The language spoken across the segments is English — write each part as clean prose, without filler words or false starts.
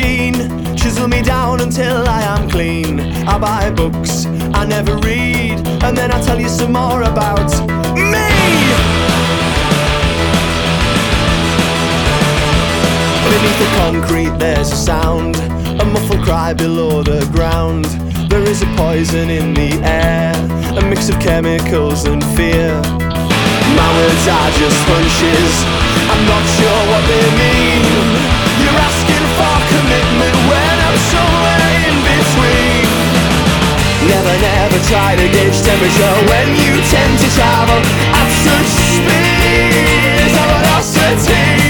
machine, chisel me down until I am clean. I buy books I never read, and then I tell you some more about me. Beneath the concrete there's a sound, a muffled cry below the ground. There is a poison in the air, a mix of chemicals and fear. My words are just hunches, I'm not sure what they mean. You're asking for commitment when I'm somewhere in between. Never try to gauge temperature when you tend to travel at such speeds of velocity.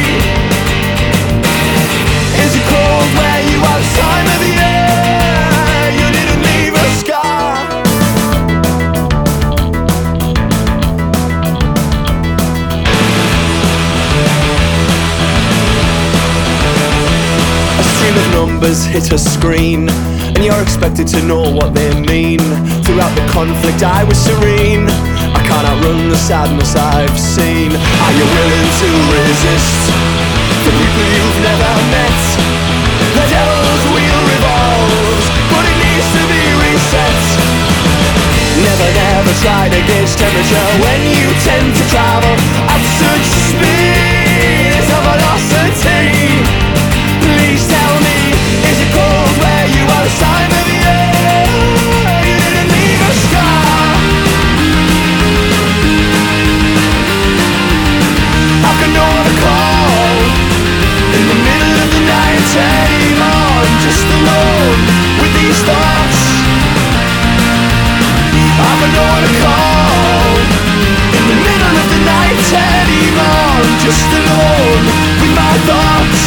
Is it cold where you are this time of the year? You didn't leave a scar. A stream of numbers hit a screen, and you're expected to know what they mean. Throughout the conflict I was serene, I can't outrun the sadness I've seen. Are you willing to resist the people you've never met? The devil's wheel revolves, but it needs to be reset. Never try to gauge temperature when you tend to travel at such speeds of velocity. Please tell me, is it cold where you are this time of the year? You didn't leave a scar. I can know the call in the middle of the night anymore. I'm just alone with these thoughts. I can know the call in the middle of the night anymore. I'm just alone with my thoughts.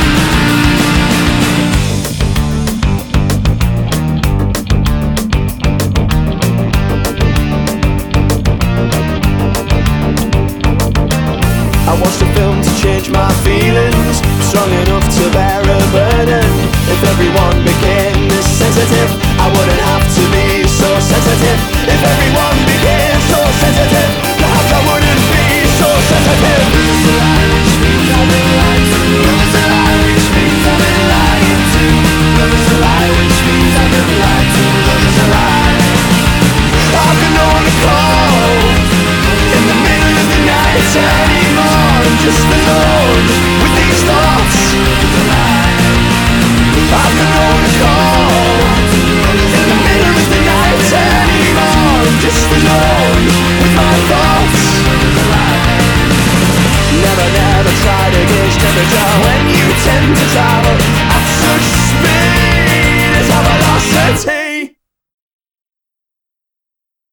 I watched a film to change my feelings, strong enough to bear a burden. If everyone became this sensitive, I wouldn't have to be so sensitive. If everyone became so sensitive, perhaps I wouldn't be so sensitive. Lose the lie, which means I've been lied to. Lose the lie, which means I've been lied to. Lose the lie, which means I've been lied to. Lose the lie. I can only call in the middle of the night anymore. I'm just alone with these thoughts. I can only call in the middle of the night anymore. I'm just alone with my thoughts. Never try to gauge temperature when you tend to try